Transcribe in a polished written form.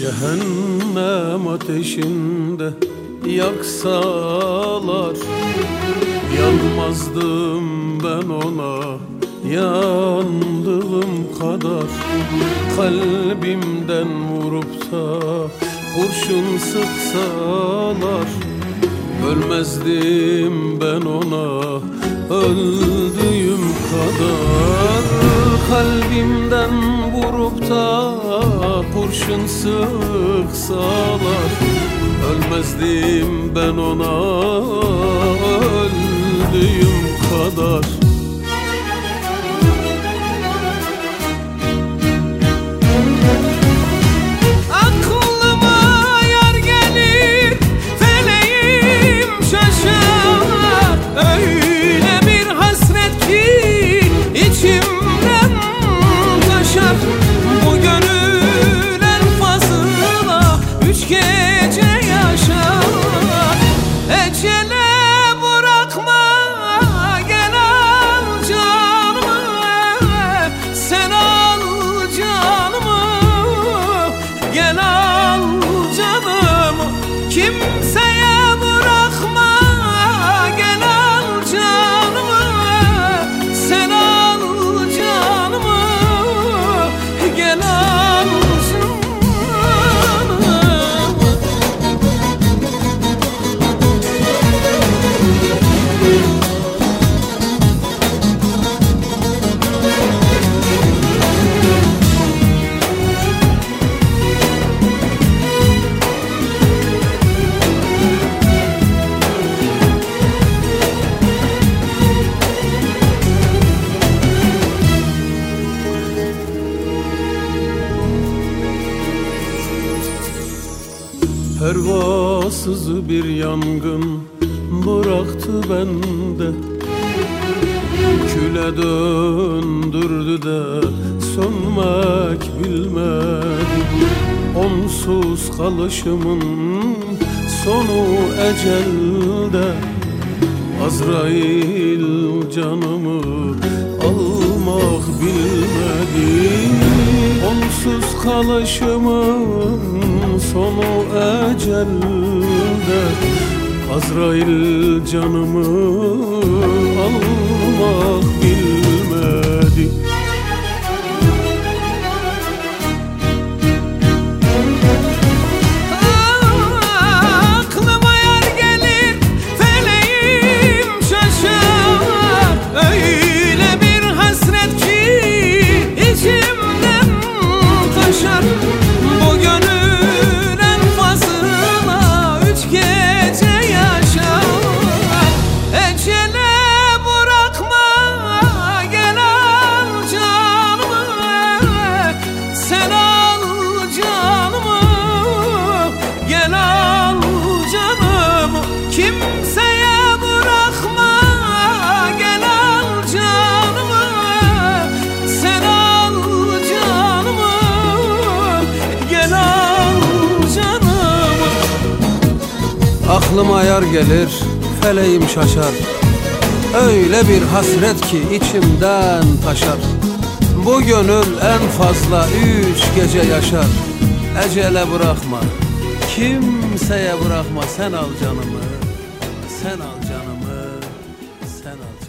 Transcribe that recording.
Cehennem ateşinde yaksalar yanmazdım ben ona yandığım kadar. Kalbimden vurup da kurşun sıksalar ölmezdim ben ona öldüğüm kadar. Kalbimden vurup da kurşun sıksalar ölmezdim ben ona öldüğüm kadar. Kimseye bırakma, gel al canımı. Sen al canımı, gel al canımı. Pervasız bir yangın bıraktı bende, küle döndürdü de sönmek bilmedi. Onsuz kalışımın sonu ecelde, Azrail canımı almak bilmedi. Onsuz kalışımın sonu ecelde, Azrail canımı almak bilmedi. Aklıma yar gelir, feleğim şaşar. Öyle bir hasret ki içimden taşar. Bu gönül en fazla 3 gece yaşar. Ecele bırakma, gel al canımı. Sen al canımı, gel al canımı. Kimseye bırakma, gel al canımı. Sen al canımı, gel al canımı. Aklıma yar gelir, feleğim şaşar. Öyle bir hasret ki içimden taşar. Bu gönül en fazla 3 gece yaşar. Ecele bırakma, kimseye bırakma. Sen al canımı, sen al canımı, sen al canımı.